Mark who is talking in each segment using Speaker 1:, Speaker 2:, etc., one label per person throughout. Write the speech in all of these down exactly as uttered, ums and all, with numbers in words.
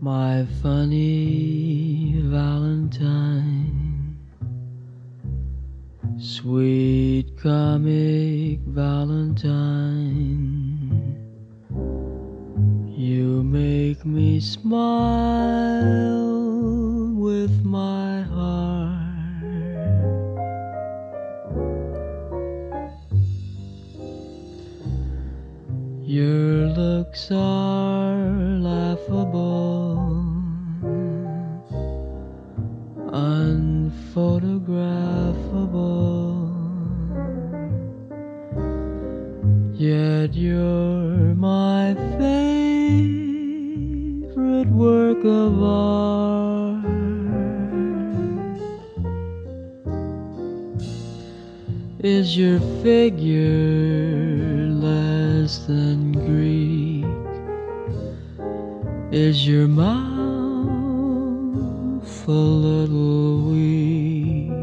Speaker 1: My funny Valentine, sweet comic Valentine, you make me smile with my heart. Your looks are laughable, unphotographable, yet you're my favorite work of art. Is your figure less than Greek? Is your mouth a little weak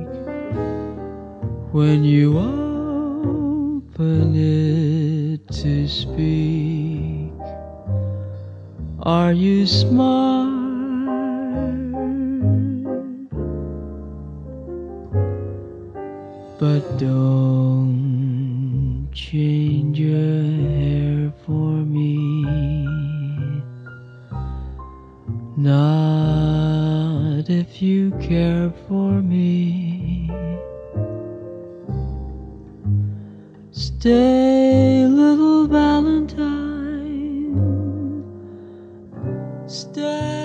Speaker 1: when you open it to speak? Are you smart? But don't change your hair for me, not if you care for me. Stay, little Valentine, stay.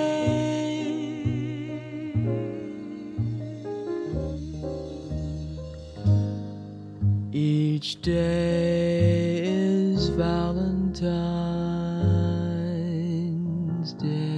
Speaker 1: Each day is Valentine's Day.